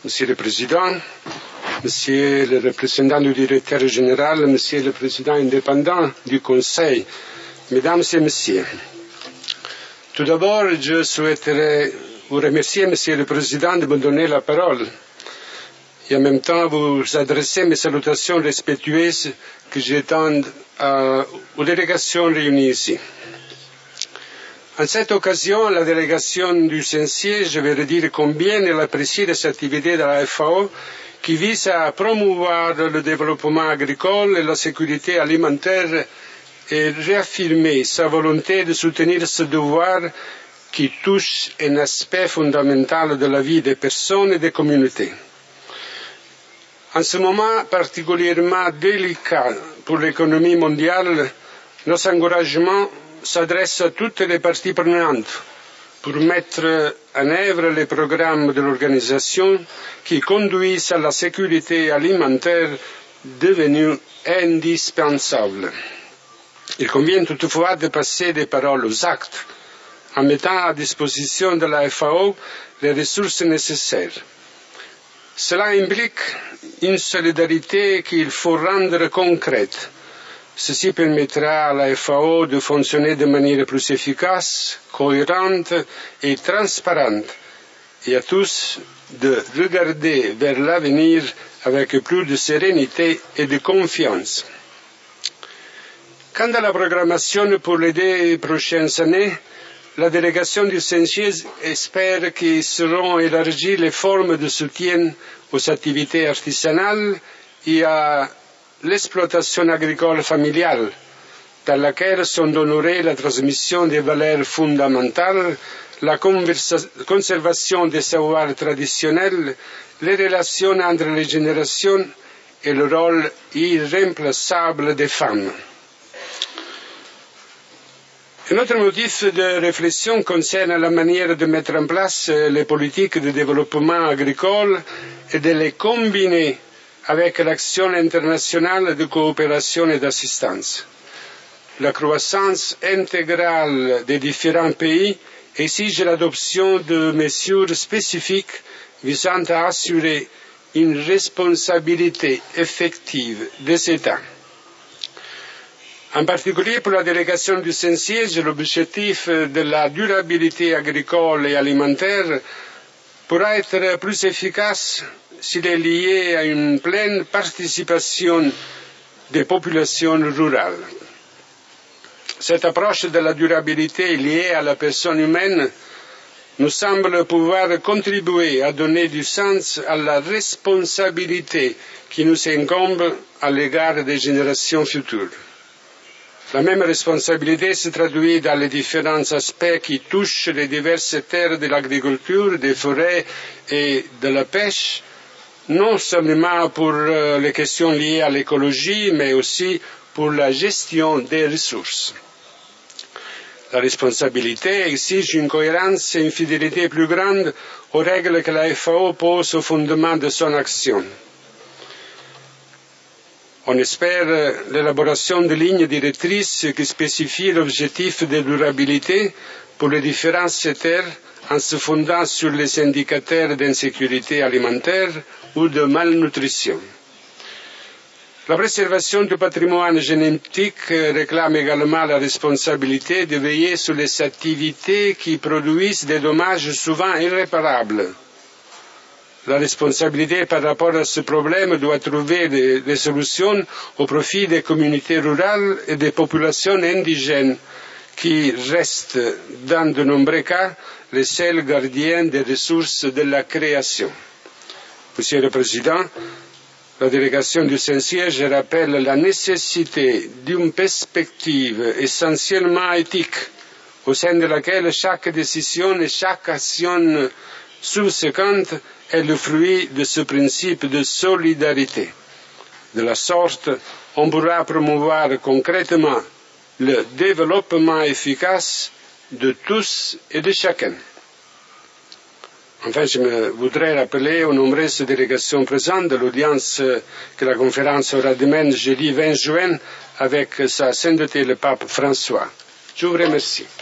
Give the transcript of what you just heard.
Monsieur le Président, Monsieur le représentant du directeur général, Monsieur le Président indépendant du Conseil, Mesdames et Messieurs. Tout d'abord, je souhaiterais vous remercier, Monsieur le Président, de me donner la parole et en même temps vous adresser mes salutations respectueuses que j'étends aux délégations réunies ici. En cette occasion, la délégation du Saint-Siège, je vais redire combien elle apprécie les activités de la FAO qui visent à promouvoir le développement agricole et la sécurité alimentaire et réaffirmer sa volonté de soutenir ce devoir qui touche un aspect fondamental de la vie des personnes et des communautés. En ce moment particulièrement délicat pour l'économie mondiale, nos encouragements s'adressent à toutes les parties prenantes pour mettre en œuvre les programmes de l'organisation qui conduisent à la sécurité alimentaire devenue indispensable. Il convient toutefois de passer des paroles aux actes en mettant à disposition de la FAO les ressources nécessaires. Cela implique une solidarité qu'il faut rendre concrète. Ceci permettra à la FAO de fonctionner de manière plus efficace, cohérente et transparente, et à tous de regarder vers l'avenir avec plus de sérénité et de confiance. Quant à la programmation pour les 2 prochaines années, la délégation du Saint-Siège espère que seront élargies les formes de soutien aux activités artisanales et à l'exploitation agricole familiale, dans laquelle sont honorées la transmission des valeurs fondamentales, la conservation des savoirs traditionnels, les relations entre les générations et le rôle irremplaçable des femmes. Un autre motif de réflexion concerne la manière de mettre en place les politiques de développement agricole et de les combiner avec l'action internationale de coopération et d'assistance. La croissance intégrale des différents pays exige l'adoption de mesures spécifiques visant à assurer une responsabilité effective des États. En particulier pour la délégation du Saint-Siège, l'objectif de la durabilité agricole et alimentaire pourra être plus efficace s'il est lié à une pleine participation des populations rurales. Cette approche de la durabilité liée à la personne humaine nous semble pouvoir contribuer à donner du sens à la responsabilité qui nous incombe à l'égard des générations futures. La même responsabilité se traduit dans les différents aspects qui touchent les diverses terres de l'agriculture, des forêts et de la pêche, non seulement pour les questions liées à l'écologie, mais aussi pour la gestion des ressources. La responsabilité exige une cohérence et une fidélité plus grande aux règles que la FAO pose au fondement de son action. On espère l'élaboration de lignes directrices qui spécifient l'objectif de durabilité pour les différents secteurs en se fondant sur les indicateurs d'insécurité alimentaire ou de malnutrition. La préservation du patrimoine génétique réclame également la responsabilité de veiller sur les activités qui produisent des dommages souvent irréparables. La responsabilité par rapport à ce problème doit trouver des solutions au profit des communautés rurales et des populations indigènes qui restent, dans de nombreux cas, les seuls gardiens des ressources de la création. Monsieur le Président, la délégation du Saint-Siège rappelle la nécessité d'une perspective essentiellement éthique au sein de laquelle chaque décision et chaque action subséquente est le fruit de ce principe de solidarité. De la sorte, on pourra promouvoir concrètement le développement efficace de tous et de chacun. Enfin, je voudrais rappeler aux nombreuses délégations présentes de l'audience que la conférence aura demain, jeudi 20 juin, avec sa sainteté le pape François. Je vous remercie.